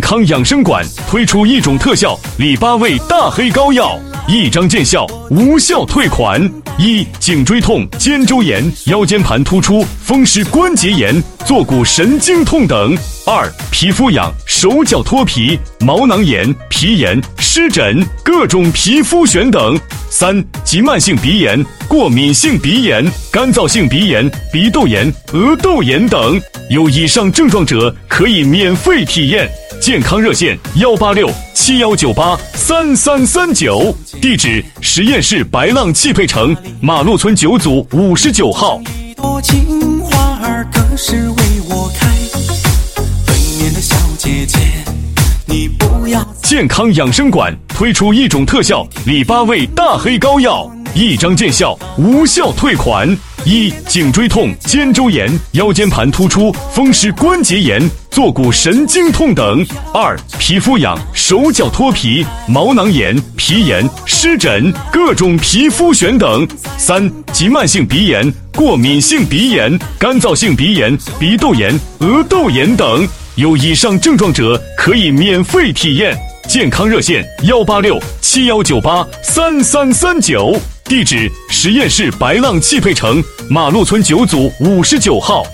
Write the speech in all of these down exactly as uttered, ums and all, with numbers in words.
康养生馆推出一种特效里巴胃大黑膏药，一张见效，无效退款。一、颈椎痛、肩周炎、腰间盘突出、风湿关节炎、坐骨神经痛等；二、皮肤痒、手脚脱皮、毛囊炎、皮炎、湿疹、各种皮肤癣等；三、急慢性鼻炎、过敏性鼻炎、干燥性鼻炎、鼻窦炎、额窦炎等。有以上症状者可以免费体验。健康热线幺八六七幺九八三三三九，地址实验室白浪汽配城马路村九组五十九号。 一朵青花儿可是为我开，对面的小姐姐，你不要。 健康养生馆推出一种特效里巴胃大黑膏药，一张见效，无效退款。一、颈椎痛、肩周炎、腰间盘突出、风湿关节炎、坐骨神经痛等；二、皮肤痒、手脚脱皮、毛囊炎、皮炎、湿疹、各种皮肤癣等；三、急慢性鼻炎、过敏性鼻炎、干燥性鼻炎、鼻窦炎、额窦炎等。有以上症状者可以免费体验。健康热线幺八六七幺九八三三三九，地址实验室白浪汽配城马路村九组五十九号。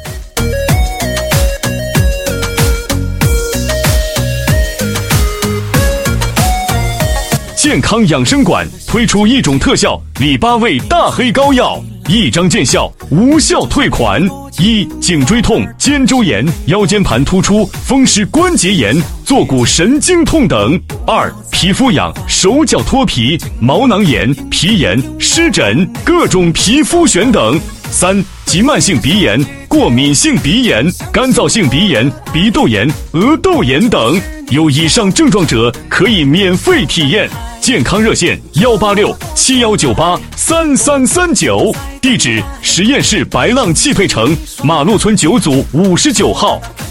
健康养生馆推出一种特效里巴胃大黑膏药，一张见效，无效退款。一、颈椎痛、肩周炎、腰间盘突出、风湿关节炎、坐骨神经痛等；二、皮肤痒、手脚脱皮、毛囊炎、皮炎、湿疹、各种皮肤癣等；三、急慢性鼻炎、过敏性鼻炎、干燥性鼻炎、鼻窦炎、额窦炎等。有以上症状者可以免费体验。健康热线幺八六七幺九八三三三九，地址实验室白浪汽配城马路村九组五十九号。